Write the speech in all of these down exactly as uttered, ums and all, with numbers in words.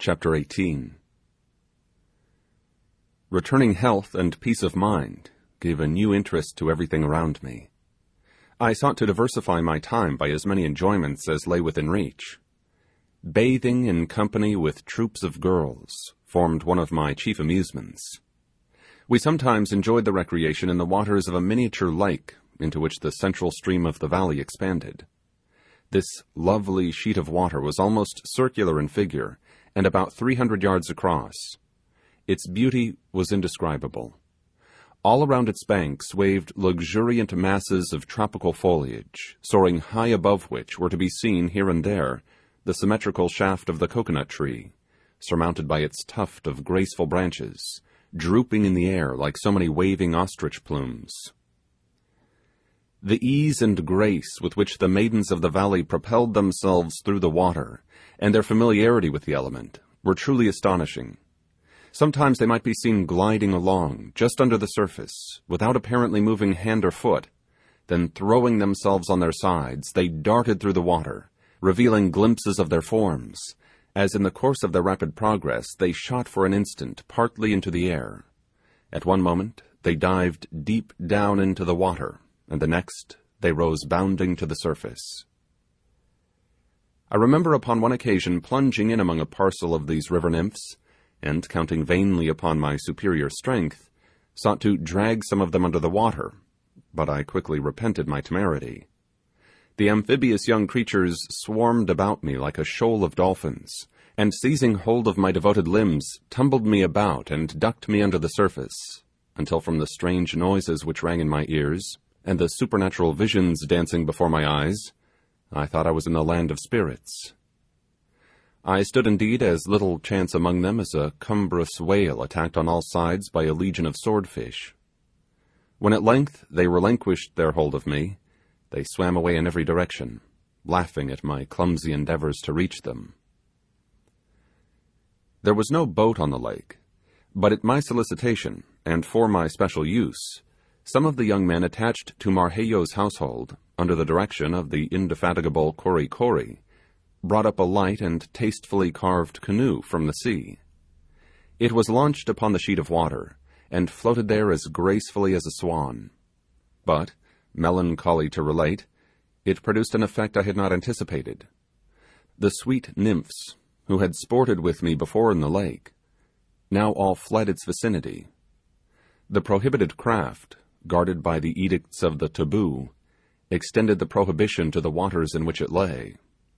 Chapter eighteen. Returning health and peace of mind gave a new interest to everything around me. I sought to diversify my time by as many enjoyments as lay within reach. Bathing in company with troops of girls formed one of my chief amusements. We sometimes enjoyed the recreation in the waters of a miniature lake into which the central stream of the valley expanded. This lovely sheet of water was almost circular in figure and about three hundred yards across. Its beauty was indescribable. All around its banks waved luxuriant masses of tropical foliage, soaring high above which were to be seen here and there the symmetrical shaft of the coconut tree, surmounted by its tuft of graceful branches, drooping in the air like so many waving ostrich plumes. The ease and grace with which the maidens of the valley propelled themselves through the water, and their familiarity with the element, were truly astonishing. Sometimes they might be seen gliding along, just under the surface, without apparently moving hand or foot. Then throwing themselves on their sides, they darted through the water, revealing glimpses of their forms, as in the course of their rapid progress they shot for an instant partly into the air. At one moment they dived deep down into the water, and the next they rose bounding to the surface. I remember upon one occasion plunging in among a parcel of these river nymphs, and counting vainly upon my superior strength, sought to drag some of them under the water, but I quickly repented my temerity. The amphibious young creatures swarmed about me like a shoal of dolphins, and seizing hold of my devoted limbs, tumbled me about and ducked me under the surface, until from the strange noises which rang in my ears, and the supernatural visions dancing before my eyes, I thought I was in the land of spirits. I stood indeed as little chance among them as a cumbrous whale attacked on all sides by a legion of swordfish. When at length they relinquished their hold of me, they swam away in every direction, laughing at my clumsy endeavours to reach them. There was no boat on the lake, but at my solicitation, and for my special use, some of the young men attached to Marheyo's household, under the direction of the indefatigable Kory Kory, brought up a light and tastefully carved canoe from the sea. It was launched upon the sheet of water, and floated there as gracefully as a swan. But, melancholy to relate, it produced an effect I had not anticipated. The sweet nymphs, who had sported with me before in the lake, now all fled its vicinity. The prohibited craft, guarded by the edicts of the taboo, extended the prohibition to the waters in which it lay.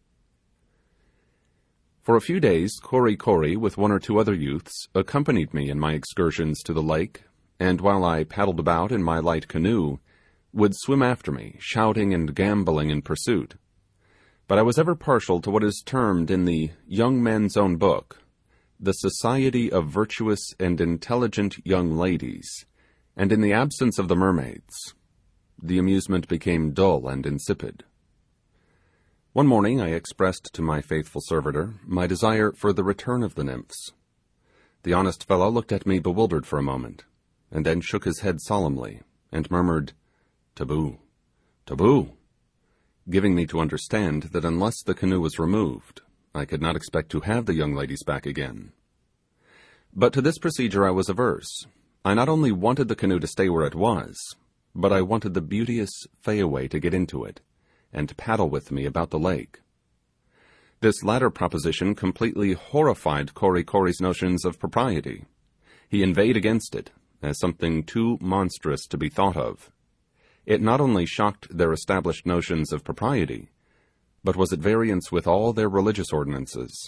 For a few days, Kory Kory, with one or two other youths, accompanied me in my excursions to the lake, and while I paddled about in my light canoe, would swim after me, shouting and gambolling in pursuit. But I was ever partial to what is termed in the Young Men's Own Book, the society of virtuous and intelligent young ladies, and in the absence of the mermaids, the amusement became dull and insipid. One morning I expressed to my faithful servitor my desire for the return of the nymphs. The honest fellow looked at me bewildered for a moment, and then shook his head solemnly, and murmured, "Taboo, taboo," giving me to understand that unless the canoe was removed, I could not expect to have the young ladies back again. But to this procedure I was averse. I not only wanted the canoe to stay where it was, but I wanted the beauteous Fayaway to get into it, and paddle with me about the lake. This latter proposition completely horrified Kory Kory's notions of propriety. He inveighed against it, as something too monstrous to be thought of. It not only shocked their established notions of propriety, but was at variance with all their religious ordinances.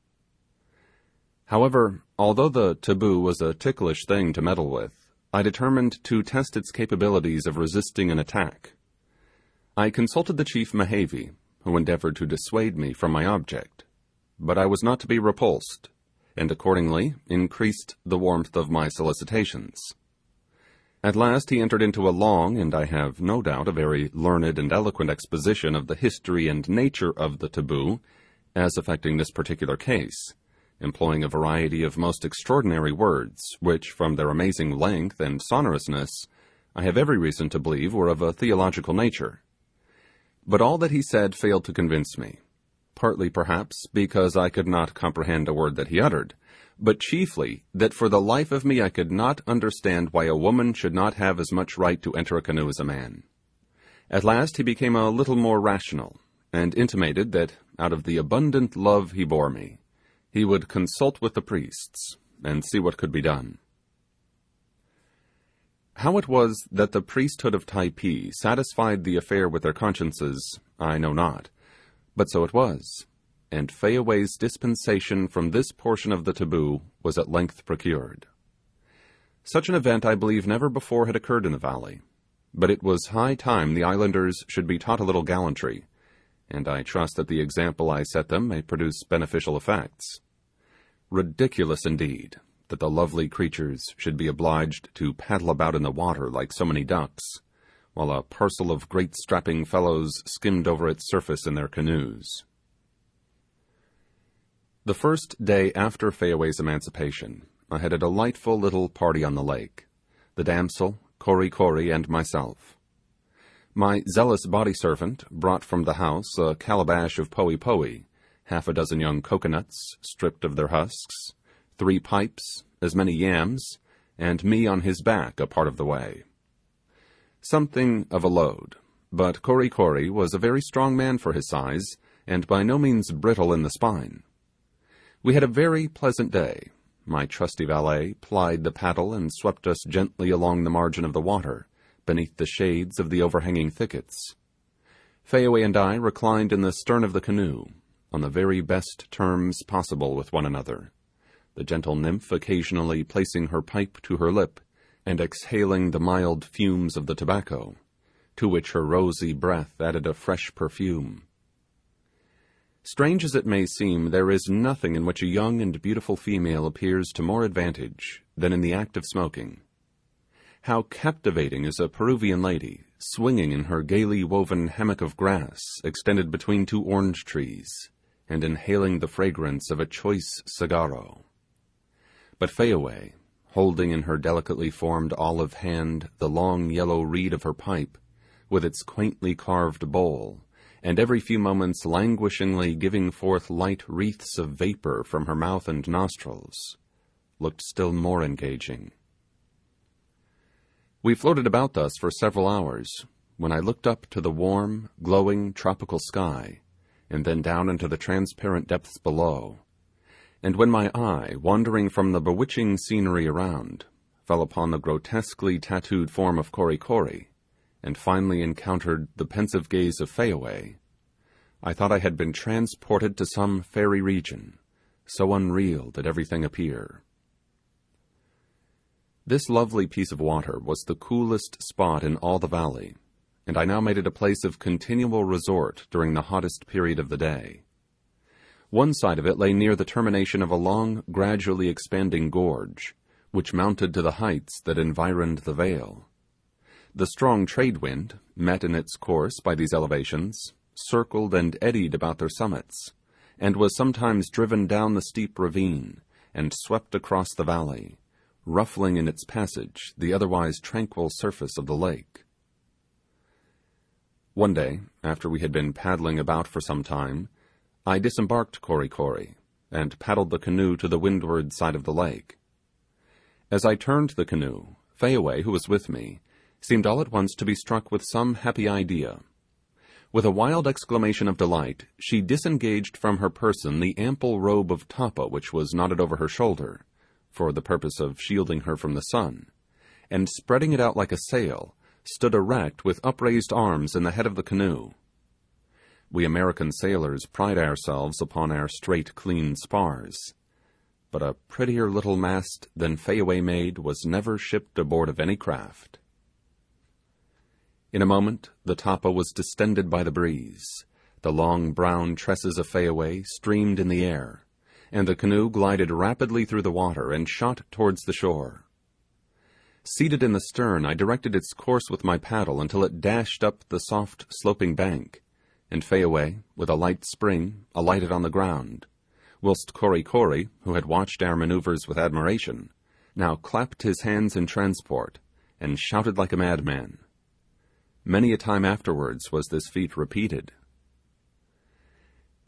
However, although the taboo was a ticklish thing to meddle with, I determined to test its capabilities of resisting an attack. I consulted the chief Mehevi, who endeavoured to dissuade me from my object, but I was not to be repulsed, and accordingly increased the warmth of my solicitations. At last he entered into a long, and I have no doubt a very learned and eloquent exposition of the history and nature of the taboo, as affecting this particular case, employing a variety of most extraordinary words, which, from their amazing length and sonorousness, I have every reason to believe were of a theological nature. But all that he said failed to convince me. partly perhaps because I could not comprehend a word that he uttered, but chiefly that for the life of me I could not understand why a woman should not have as much right to enter a canoe as a man. At last he became a little more rational, and intimated that, out of the abundant love he bore me, he would consult with the priests, and see what could be done. How it was that the priesthood of Typee satisfied the affair with their consciences, I know not, but so it was, and Fayaway's dispensation from this portion of the taboo was at length procured. Such an event I believe never before had occurred in the valley, but it was high time the islanders should be taught a little gallantry, and I trust that the example I set them may produce beneficial effects. Ridiculous indeed that the lovely creatures should be obliged to paddle about in the water like so many ducks, while a parcel of great strapping fellows skimmed over its surface in their canoes. The first day after Fayaway's emancipation, I had a delightful little party on the lake, the damsel, Kory Kory, and myself. My zealous body servant brought from the house a calabash of poee poee, half a dozen young coconuts, stripped of their husks, three pipes, as many yams, and me on his back a part of the way. Something of a load, but Kory Kory was a very strong man for his size, and by no means brittle in the spine. We had a very pleasant day. My trusty valet plied the paddle and swept us gently along the margin of the water, beneath the shades of the overhanging thickets. Fayaway and I reclined in the stern of the canoe, on the very best terms possible with one another, the gentle nymph occasionally placing her pipe to her lip, and exhaling the mild fumes of the tobacco, to which her rosy breath added a fresh perfume. Strange as it may seem, there is nothing in which a young and beautiful female appears to more advantage than in the act of smoking. How captivating is a Peruvian lady, swinging in her gaily woven hammock of grass extended between two orange trees, and inhaling the fragrance of a choice cigarro. But Fayaway, holding in her delicately formed olive hand the long yellow reed of her pipe, with its quaintly carved bowl, and every few moments languishingly giving forth light wreaths of vapour from her mouth and nostrils, looked still more engaging. We floated about thus for several hours, when I looked up to the warm, glowing, tropical sky, and then down into the transparent depths below, and when my eye, wandering from the bewitching scenery around, fell upon the grotesquely tattooed form of Kory Kory, and finally encountered the pensive gaze of Fayaway, I thought I had been transported to some fairy region, so unreal did everything appear. This lovely piece of water was the coolest spot in all the valley, and I now made it a place of continual resort during the hottest period of the day. One side of it lay near the termination of a long, gradually expanding gorge, which mounted to the heights that environed the vale. The strong trade wind, met in its course by these elevations, circled and eddied about their summits, and was sometimes driven down the steep ravine, and swept across the valley, ruffling in its passage the otherwise tranquil surface of the lake. One day, after we had been paddling about for some time, I disembarked Kory Kory, and paddled the canoe to the windward side of the lake. As I turned the canoe, Fayaway, who was with me, seemed all at once to be struck with some happy idea. With a wild exclamation of delight, she disengaged from her person the ample robe of tappa which was knotted over her shoulder, for the purpose of shielding her from the sun, and spreading it out like a sail, stood erect with upraised arms in the head of the canoe. We American sailors pride ourselves upon our straight, clean spars, but a prettier little mast than Fayaway made was never shipped aboard of any craft. In a moment, the tappa was distended by the breeze, the long brown tresses of Fayaway streamed in the air, and the canoe glided rapidly through the water and shot towards the shore. Seated in the stern, I directed its course with my paddle until it dashed up the soft sloping bank, and Fayaway, with a light spring, alighted on the ground, whilst Kory Kory, who had watched our manoeuvres with admiration, now clapped his hands in transport, and shouted like a madman. Many a time afterwards was this feat repeated.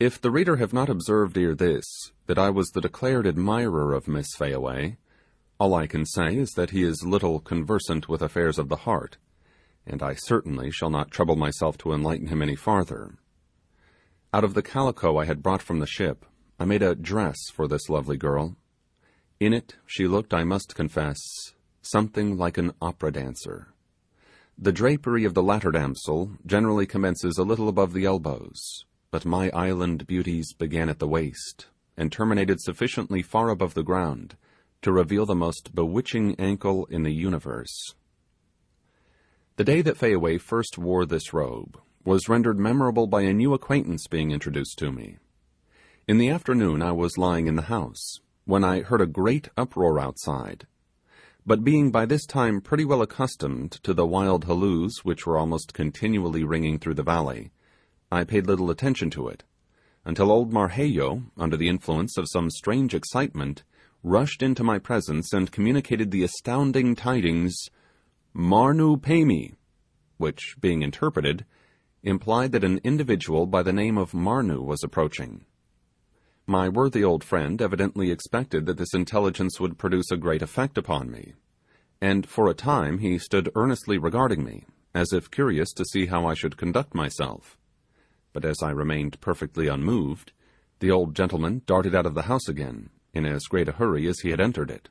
If the reader have not observed ere this that I was the declared admirer of Miss Fayaway, all I can say is that he is little conversant with affairs of the heart, and I certainly shall not trouble myself to enlighten him any farther. Out of the calico I had brought from the ship, I made a dress for this lovely girl. In it she looked, I must confess, something like an opera dancer. The drapery of the latter damsel generally commences a little above the elbows, but my island beauties began at the waist, and terminated sufficiently far above the ground to reveal the most bewitching ankle in the universe. The day that Fayaway first wore this robe was rendered memorable by a new acquaintance being introduced to me. In the afternoon I was lying in the house, when I heard a great uproar outside, but being by this time pretty well accustomed to the wild halloos which were almost continually ringing through the valley, I paid little attention to it, until old Marheyo, under the influence of some strange excitement, rushed into my presence and communicated the astounding tidings, "Marnoo Pemi," which, being interpreted, implied that an individual by the name of Marnoo was approaching. My worthy old friend evidently expected that this intelligence would produce a great effect upon me, and for a time he stood earnestly regarding me, as if curious to see how I should conduct myself. But as I remained perfectly unmoved, the old gentleman darted out of the house again, in as great a hurry as he had entered it.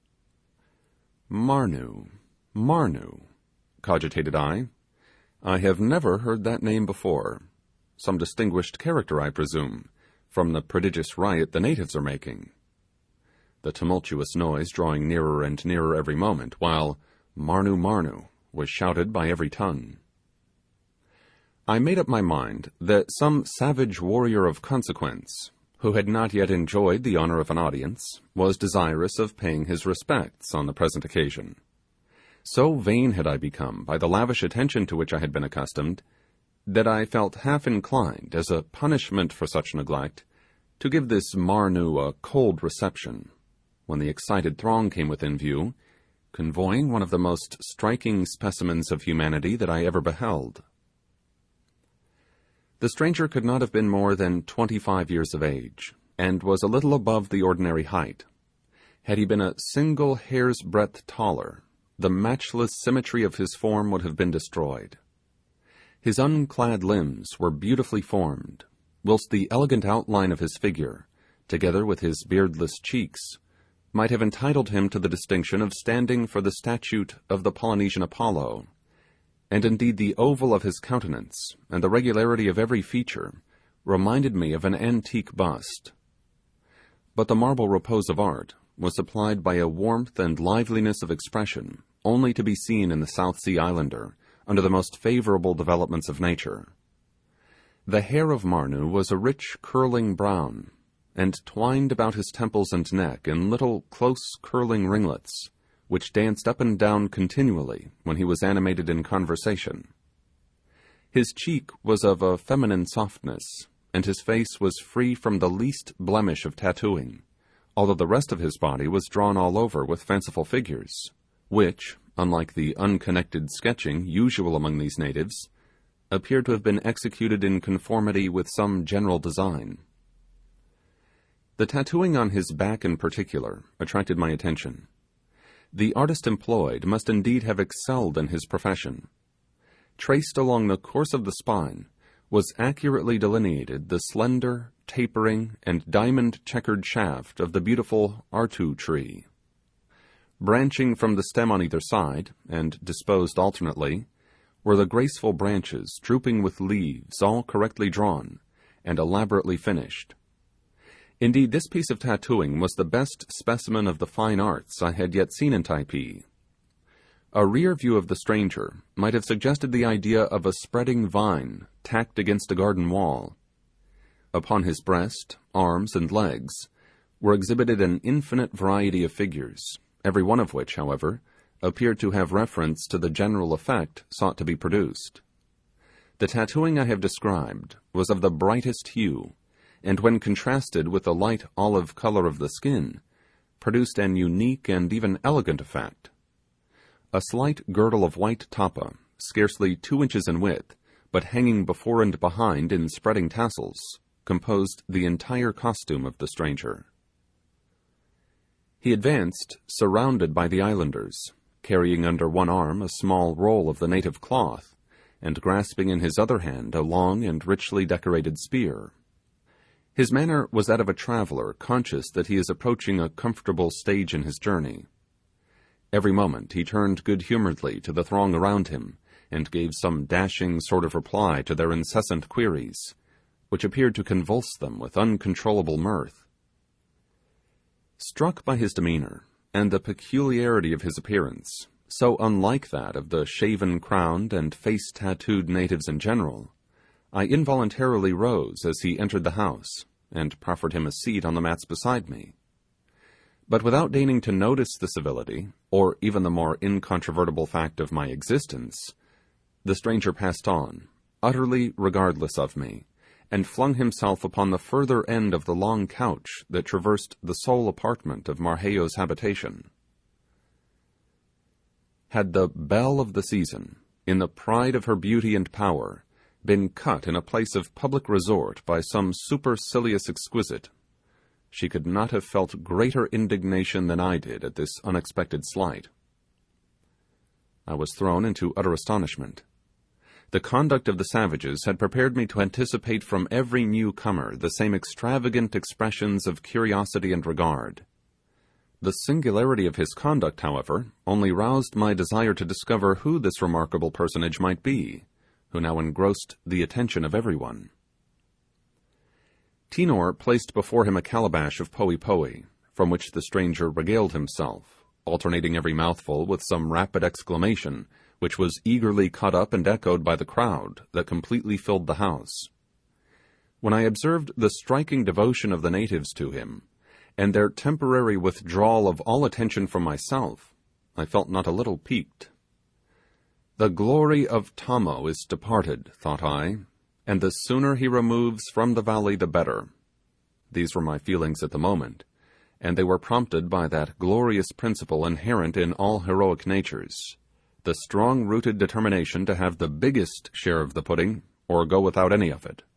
Marnoo, Marnoo, cogitated I. I have never heard that name before. Some distinguished character, I presume, from the prodigious riot the natives are making. The tumultuous noise drawing nearer and nearer every moment, while Marnoo, Marnoo was shouted by every tongue. I made up my mind that some savage warrior of consequence, who had not yet enjoyed the honour of an audience, was desirous of paying his respects on the present occasion. So vain had I become by the lavish attention to which I had been accustomed, that I felt half inclined, as a punishment for such neglect, to give this Marnoo a cold reception, when the excited throng came within view, convoying one of the most striking specimens of humanity that I ever beheld. The stranger could not have been more than twenty-five years of age, and was a little above the ordinary height. Had he been a single hair's breadth taller, the matchless symmetry of his form would have been destroyed. His unclad limbs were beautifully formed, whilst the elegant outline of his figure, together with his beardless cheeks, might have entitled him to the distinction of standing for the statue of the Polynesian Apollo, and indeed the oval of his countenance and the regularity of every feature reminded me of an antique bust. But the marble repose of art was supplied by a warmth and liveliness of expression only to be seen in the South Sea Islander under the most favourable developments of nature. The hair of Marnoo was a rich curling brown, and twined about his temples and neck in little close curling ringlets, which danced up and down continually when he was animated in conversation. His cheek was of a feminine softness, and his face was free from the least blemish of tattooing, although the rest of his body was drawn all over with fanciful figures, which, unlike the unconnected sketching usual among these natives, appeared to have been executed in conformity with some general design. The tattooing on his back in particular attracted my attention. The artist employed must indeed have excelled in his profession. Traced along the course of the spine was accurately delineated the slender, tapering, and diamond-checkered shaft of the beautiful artu tree. Branching from the stem on either side, and disposed alternately, were the graceful branches drooping with leaves all correctly drawn and elaborately finished. Indeed, this piece of tattooing was the best specimen of the fine arts I had yet seen in Typee. A rear view of the stranger might have suggested the idea of a spreading vine tacked against a garden wall. Upon his breast, arms, and legs were exhibited an infinite variety of figures, every one of which, however, appeared to have reference to the general effect sought to be produced. The tattooing I have described was of the brightest hue, and when contrasted with the light olive colour of the skin, produced an unique and even elegant effect. A slight girdle of white tappa, scarcely two inches in width, but hanging before and behind in spreading tassels, composed the entire costume of the stranger. He advanced, surrounded by the islanders, carrying under one arm a small roll of the native cloth, and grasping in his other hand a long and richly decorated spear. His manner was that of a traveller conscious that he is approaching a comfortable stage in his journey. Every moment he turned good-humouredly to the throng around him, and gave some dashing sort of reply to their incessant queries, which appeared to convulse them with uncontrollable mirth. Struck by his demeanour, and the peculiarity of his appearance, so unlike that of the shaven-crowned and face-tattooed natives in general, I involuntarily rose as he entered the house, and proffered him a seat on the mats beside me. But without deigning to notice the civility, or even the more incontrovertible fact of my existence, the stranger passed on, utterly regardless of me, and flung himself upon the further end of the long couch that traversed the sole apartment of Marheyo's habitation. Had the belle of the season, in the pride of her beauty and power, been cut in a place of public resort by some supercilious exquisite, she could not have felt greater indignation than I did at this unexpected slight. I was thrown into utter astonishment. The conduct of the savages had prepared me to anticipate from every newcomer the same extravagant expressions of curiosity and regard. The singularity of his conduct, however, only roused my desire to discover who this remarkable personage might be, who now engrossed the attention of everyone. Tinor placed before him a calabash of poee poee, from which the stranger regaled himself, alternating every mouthful with some rapid exclamation, which was eagerly caught up and echoed by the crowd that completely filled the house. When I observed the striking devotion of the natives to him, and their temporary withdrawal of all attention from myself, I felt not a little piqued. The glory of Tamo is departed, thought I, and the sooner he removes from the valley the better. These were my feelings at the moment, and they were prompted by that glorious principle inherent in all heroic natures, the strong-rooted determination to have the biggest share of the pudding, or go without any of it.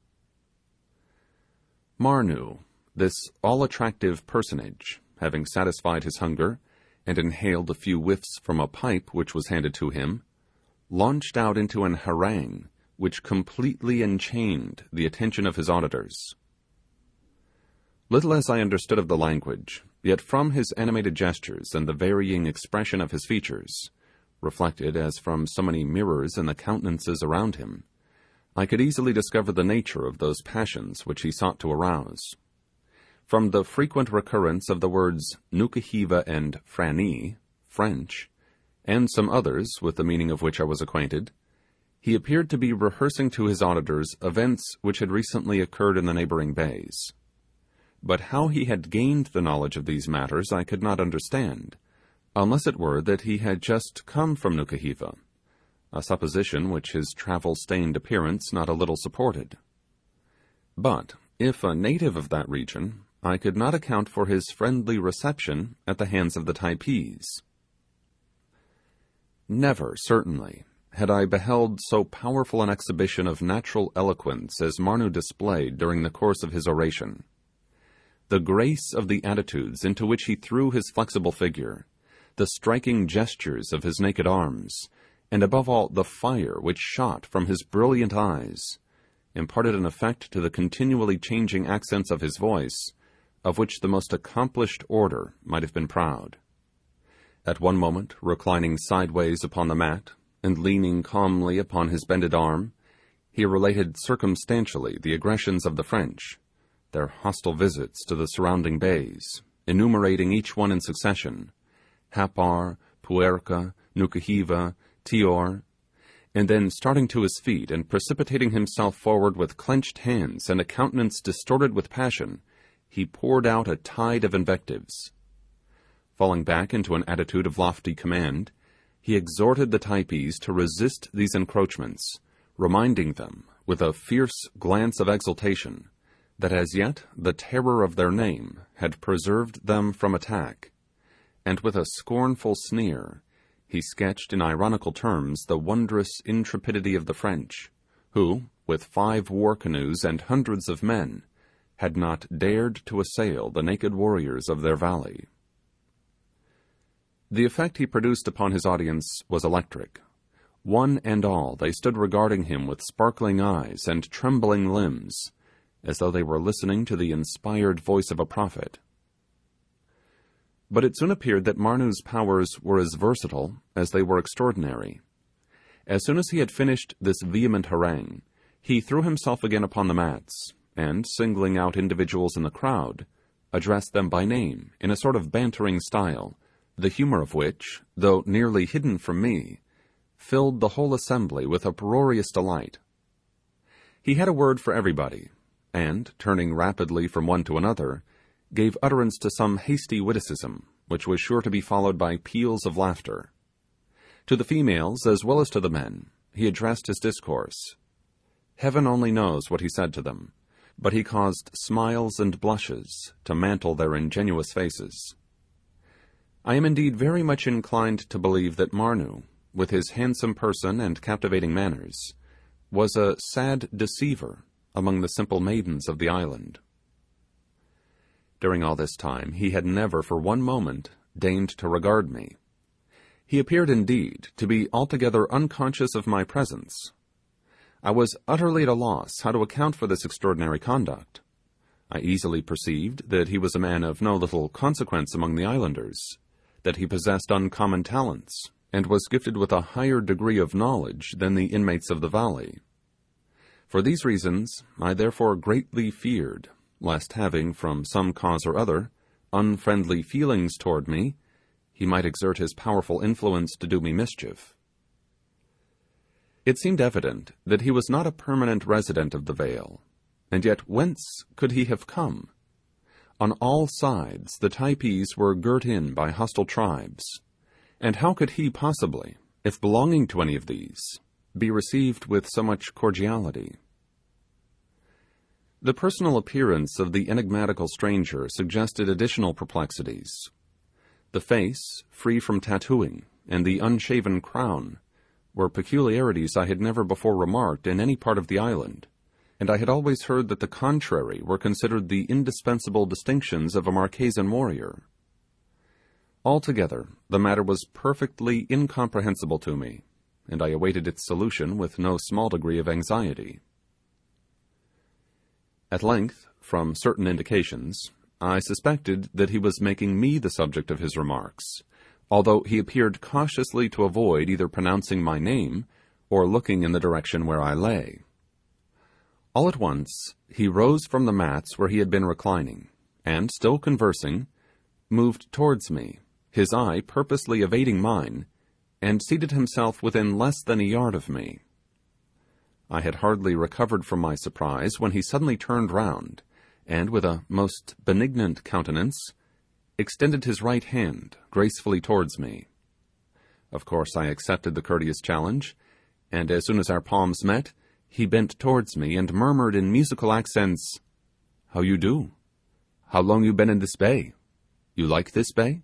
Marnoo, this all-attractive personage, having satisfied his hunger, and inhaled a few whiffs from a pipe which was handed to him, launched out into an harangue which completely enchained the attention of his auditors. Little as I understood of the language, yet from his animated gestures and the varying expression of his features, reflected as from so many mirrors in the countenances around him, I could easily discover the nature of those passions which he sought to arouse. From the frequent recurrence of the words Nukuhiva and Franny, French, and some others with the meaning of which I was acquainted, he appeared to be rehearsing to his auditors events which had recently occurred in the neighbouring bays. But how he had gained the knowledge of these matters I could not understand, unless it were that he had just come from Nukuhiva, a supposition which his travel-stained appearance not a little supported. But, if a native of that region, I could not account for his friendly reception at the hands of the Typees. Never, certainly, had I beheld so powerful an exhibition of natural eloquence as Marnoo displayed during the course of his oration. The grace of the attitudes into which he threw his flexible figure, the striking gestures of his naked arms, and above all the fire which shot from his brilliant eyes, imparted an effect to the continually changing accents of his voice, of which the most accomplished orator might have been proud. At one moment reclining sideways upon the mat, and leaning calmly upon his bended arm, he related circumstantially the aggressions of the French, their hostile visits to the surrounding bays, enumerating each one in succession, Happar, Puerca, Nukuhiva, Tior, and then starting to his feet and precipitating himself forward with clenched hands and a countenance distorted with passion, he poured out a tide of invectives. Falling back into an attitude of lofty command, he exhorted the Typees to resist these encroachments, reminding them, with a fierce glance of exultation, that as yet the terror of their name had preserved them from attack, and with a scornful sneer, he sketched in ironical terms the wondrous intrepidity of the French, who, with five war canoes and hundreds of men, had not dared to assail the naked warriors of their valley. The effect he produced upon his audience was electric. One and all, they stood regarding him with sparkling eyes and trembling limbs, as though they were listening to the inspired voice of a prophet. But it soon appeared that Marnoo's powers were as versatile as they were extraordinary. As soon as he had finished this vehement harangue, he threw himself again upon the mats, and, singling out individuals in the crowd, addressed them by name in a sort of bantering style, the humour of which, though nearly hidden from me, filled the whole assembly with uproarious delight. He had a word for everybody, and, turning rapidly from one to another, gave utterance to some hasty witticism, which was sure to be followed by peals of laughter. To the females, as well as to the men, he addressed his discourse. Heaven only knows what he said to them, but he caused smiles and blushes to mantle their ingenuous faces. I am indeed very much inclined to believe that Marnoo, with his handsome person and captivating manners, was a sad deceiver among the simple maidens of the island. During all this time he had never for one moment deigned to regard me. He appeared indeed to be altogether unconscious of my presence. I was utterly at a loss how to account for this extraordinary conduct. I easily perceived that he was a man of no little consequence among the islanders, that he possessed uncommon talents, and was gifted with a higher degree of knowledge than the inmates of the valley. For these reasons, I therefore greatly feared lest, having, from some cause or other, unfriendly feelings toward me, he might exert his powerful influence to do me mischief. It seemed evident that he was not a permanent resident of the vale, and yet whence could he have come? On all sides the Typees were girt in by hostile tribes, and how could he possibly, if belonging to any of these, be received with so much cordiality? The personal appearance of the enigmatical stranger suggested additional perplexities. The face, free from tattooing, and the unshaven crown, were peculiarities I had never before remarked in any part of the island, and I had always heard that the contrary were considered the indispensable distinctions of a Marquesan warrior. Altogether, the matter was perfectly incomprehensible to me, and I awaited its solution with no small degree of anxiety. At length, from certain indications, I suspected that he was making me the subject of his remarks, although he appeared cautiously to avoid either pronouncing my name or looking in the direction where I lay. All at once he rose from the mats where he had been reclining, and, still conversing, moved towards me, his eye purposely evading mine, and seated himself within less than a yard of me. I had hardly recovered from my surprise when he suddenly turned round, and with a most benignant countenance, extended his right hand gracefully towards me. Of course I accepted the courteous challenge, and as soon as our palms met, he bent towards me and murmured in musical accents, "How you do? How long you been in this bay? You like this bay?"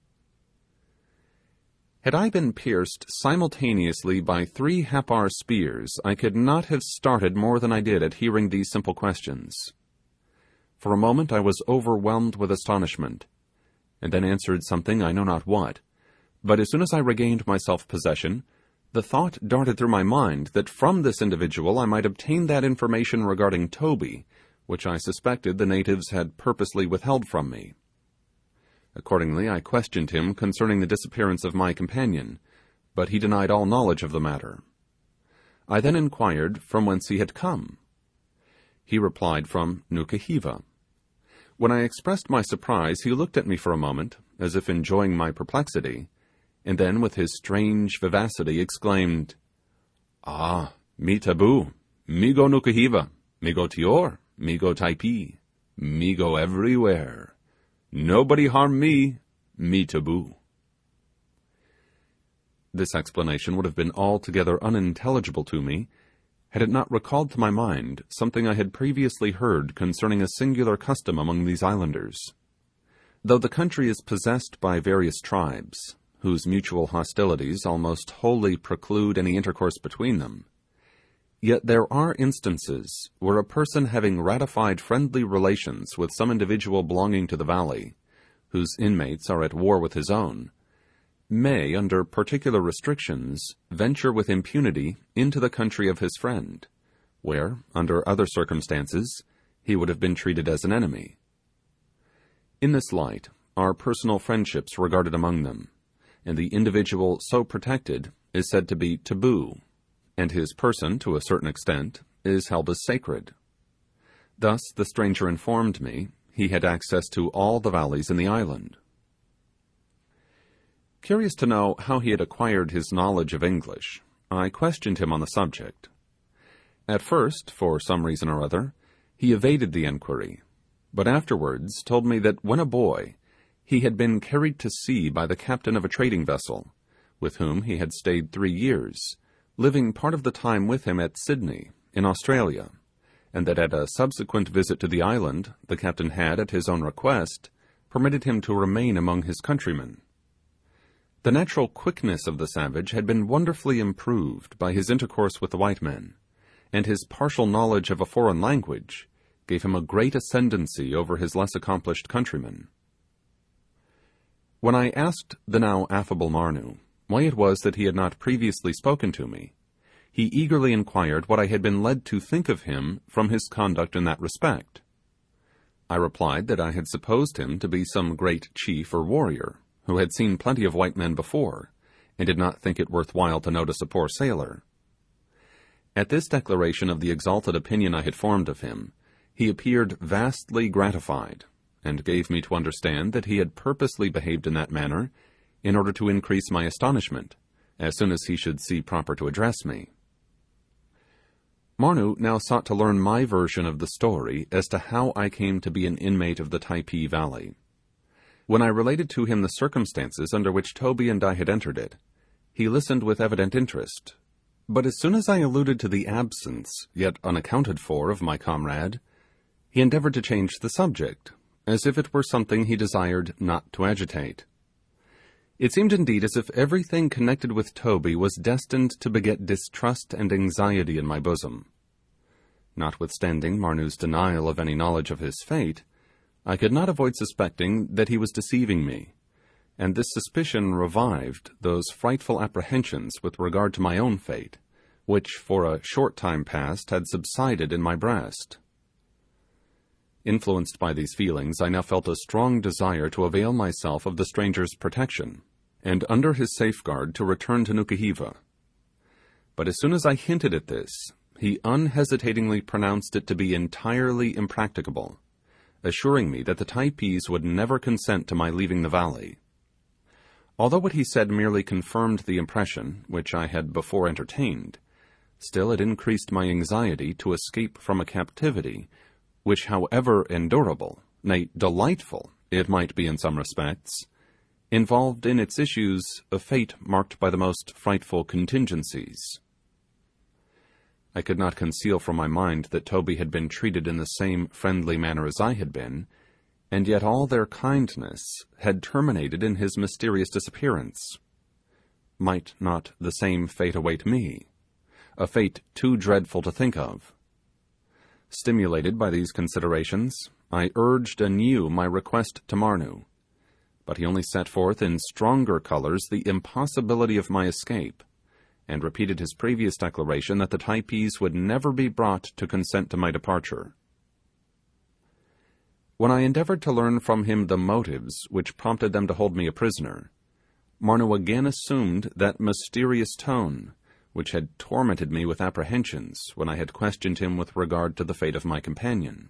Had I been pierced simultaneously by three Happar spears, I could not have started more than I did at hearing these simple questions. For a moment I was overwhelmed with astonishment, and then answered something I know not what, but as soon as I regained my self-possession, the thought darted through my mind that from this individual I might obtain that information regarding Toby, which I suspected the natives had purposely withheld from me. Accordingly, I questioned him concerning the disappearance of my companion, but he denied all knowledge of the matter. I then inquired from whence he had come. He replied from Nukuheva. When I expressed my surprise, he looked at me for a moment, as if enjoying my perplexity, and then with his strange vivacity exclaimed, "Ah, me taboo, me go Nukuheva, me go Tior, me go Typee, me go everywhere. Nobody harm me, me taboo." This explanation would have been altogether unintelligible to me, had it not recalled to my mind something I had previously heard concerning a singular custom among these islanders. Though the country is possessed by various tribes, whose mutual hostilities almost wholly preclude any intercourse between them, Yet there are instances where a person having ratified friendly relations with some individual belonging to the valley, whose inmates are at war with his own, may, under particular restrictions, venture with impunity into the country of his friend, where, under other circumstances, he would have been treated as an enemy. In this light are personal friendships regarded among them, and the individual so protected is said to be taboo, and his person, to a certain extent, is held as sacred. Thus, the stranger informed me he had access to all the valleys in the island. Curious to know how he had acquired his knowledge of English, I questioned him on the subject. At first, for some reason or other, he evaded the enquiry, but afterwards told me that when a boy, he had been carried to sea by the captain of a trading vessel, with whom he had stayed three years, living part of the time with him at Sydney, in Australia, and that at a subsequent visit to the island, the captain had, at his own request, permitted him to remain among his countrymen. The natural quickness of the savage had been wonderfully improved by his intercourse with the white men, and his partial knowledge of a foreign language gave him a great ascendancy over his less accomplished countrymen. When I asked the now affable Marnoo why it was that he had not previously spoken to me, he eagerly inquired what I had been led to think of him from his conduct in that respect. I replied that I had supposed him to be some great chief or warrior, who had seen plenty of white men before, and did not think it worth while to notice a poor sailor. At this declaration of the exalted opinion I had formed of him, he appeared vastly gratified, and gave me to understand that he had purposely behaved in that manner in order to increase my astonishment, as soon as he should see proper to address me. Marnoo now sought to learn my version of the story as to how I came to be an inmate of the Typee Valley. When I related to him the circumstances under which Toby and I had entered it, he listened with evident interest, but as soon as I alluded to the absence, yet unaccounted for, of my comrade, he endeavoured to change the subject, as if it were something he desired not to agitate. It seemed indeed as if everything connected with Toby was destined to beget distrust and anxiety in my bosom. Notwithstanding Marnoo's denial of any knowledge of his fate, I could not avoid suspecting that he was deceiving me, and this suspicion revived those frightful apprehensions with regard to my own fate, which for a short time past had subsided in my breast. Influenced by these feelings, I now felt a strong desire to avail myself of the stranger's protection, and under his safeguard to return to Nukuheva. But as soon as I hinted at this, he unhesitatingly pronounced it to be entirely impracticable, assuring me that the Typees would never consent to my leaving the valley. Although what he said merely confirmed the impression which I had before entertained, still it increased my anxiety to escape from a captivity which, however endurable, nay, delightful, it might be in some respects, involved in its issues a fate marked by the most frightful contingencies. I could not conceal from my mind that Toby had been treated in the same friendly manner as I had been, and yet all their kindness had terminated in his mysterious disappearance. Might not the same fate await me, a fate too dreadful to think of? Stimulated by these considerations, I urged anew my request to Marnoo, but he only set forth in stronger colours the impossibility of my escape, and repeated his previous declaration that the Typees would never be brought to consent to my departure. When I endeavoured to learn from him the motives which prompted them to hold me a prisoner, Marnoo again assumed that mysterious tone which had tormented me with apprehensions when I had questioned him with regard to the fate of my companion.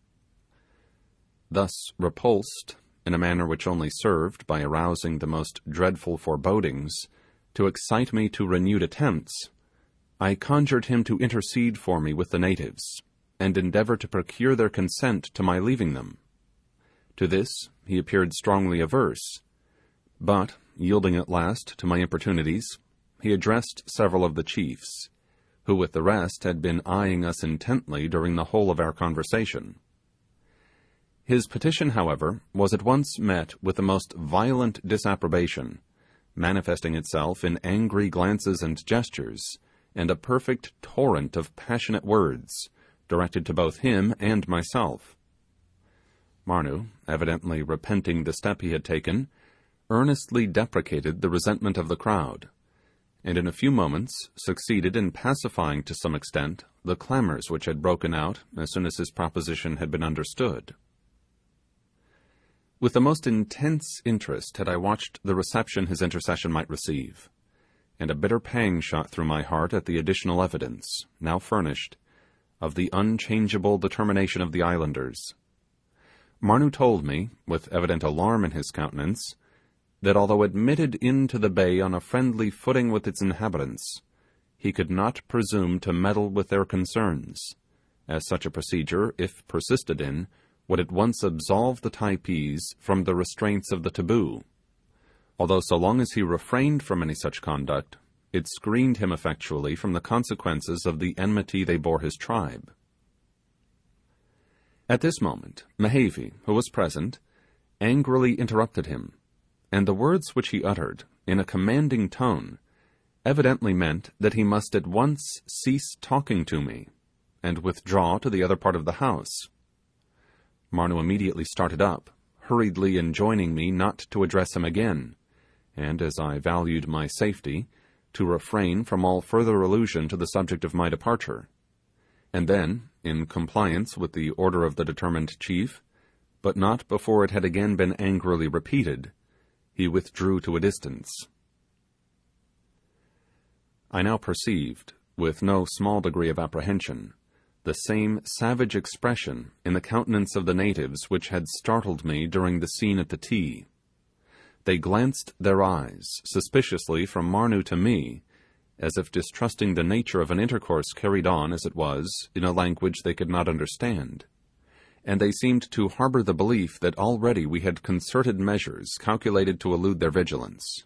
Thus repulsed, in a manner which only served, by arousing the most dreadful forebodings, to excite me to renewed attempts, I conjured him to intercede for me with the natives, and endeavour to procure their consent to my leaving them. To this he appeared strongly averse, but, yielding at last to my importunities, he addressed several of the chiefs, who with the rest had been eyeing us intently during the whole of our conversation. His petition, however, was at once met with the most violent disapprobation, manifesting itself in angry glances and gestures, and a perfect torrent of passionate words, directed to both him and myself. Marnoo, evidently repenting the step he had taken, earnestly deprecated the resentment of the crowd, and in a few moments succeeded in pacifying to some extent the clamours which had broken out as soon as his proposition had been understood. With the most intense interest had I watched the reception his intercession might receive, and a bitter pang shot through my heart at the additional evidence, now furnished, of the unchangeable determination of the islanders. Marnoo told me, with evident alarm in his countenance, that although admitted into the bay on a friendly footing with its inhabitants, he could not presume to meddle with their concerns, as such a procedure, if persisted in, would at once absolve the Typees from the restraints of the taboo, although so long as he refrained from any such conduct, it screened him effectually from the consequences of the enmity they bore his tribe. At this moment, Mehevi, who was present, angrily interrupted him, and the words which he uttered, in a commanding tone, evidently meant that he must at once cease talking to me, and withdraw to the other part of the house. Marnoo immediately started up, hurriedly enjoining me not to address him again, and, as I valued my safety, to refrain from all further allusion to the subject of my departure, and then, in compliance with the order of the determined chief, but not before it had again been angrily repeated, he withdrew to a distance. I now perceived, with no small degree of apprehension, the same savage expression in the countenance of the natives which had startled me during the scene at the Ti. They glanced their eyes suspiciously from Marnoo to me, as if distrusting the nature of an intercourse carried on, as it was, in a language they could not understand, and they seemed to harbour the belief that already we had concerted measures calculated to elude their vigilance.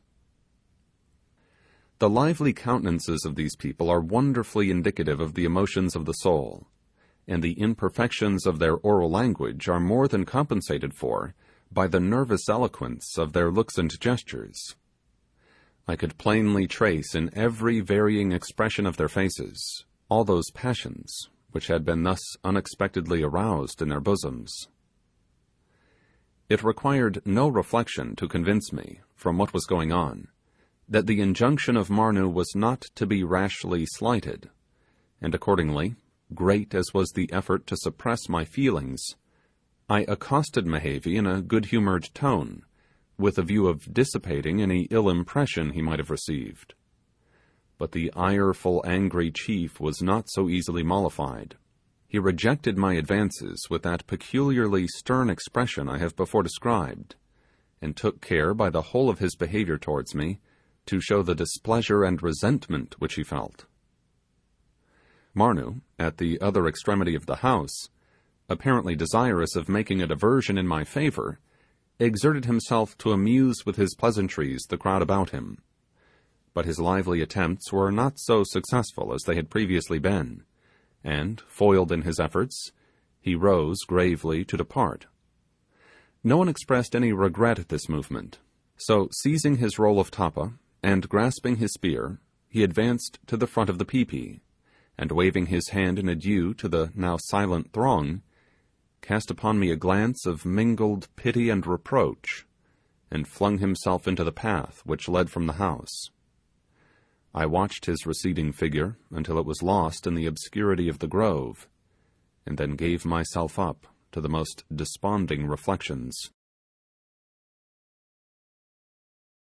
The lively countenances of these people are wonderfully indicative of the emotions of the soul, and the imperfections of their oral language are more than compensated for by the nervous eloquence of their looks and gestures. I could plainly trace in every varying expression of their faces all those passions which had been thus unexpectedly aroused in their bosoms. It required no reflection to convince me, from what was going on, that the injunction of Marnoo was not to be rashly slighted, and accordingly, great as was the effort to suppress my feelings, I accosted Mehevi in a good-humoured tone, with a view of dissipating any ill impression he might have received. But the ireful, angry chief was not so easily mollified. He rejected my advances with that peculiarly stern expression I have before described, and took care by the whole of his behaviour towards me to show the displeasure and resentment which he felt. Marnoo, at the other extremity of the house, apparently desirous of making a diversion in my favour, exerted himself to amuse with his pleasantries the crowd about him, but his lively attempts were not so successful as they had previously been, and, foiled in his efforts, he rose gravely to depart. No one expressed any regret at this movement, so seizing his roll of tappa, and grasping his spear, he advanced to the front of the pi-pi, and waving his hand in adieu to the now silent throng, cast upon me a glance of mingled pity and reproach, and flung himself into the path which led from the house. I watched his receding figure until it was lost in the obscurity of the grove, and then gave myself up to the most desponding reflections.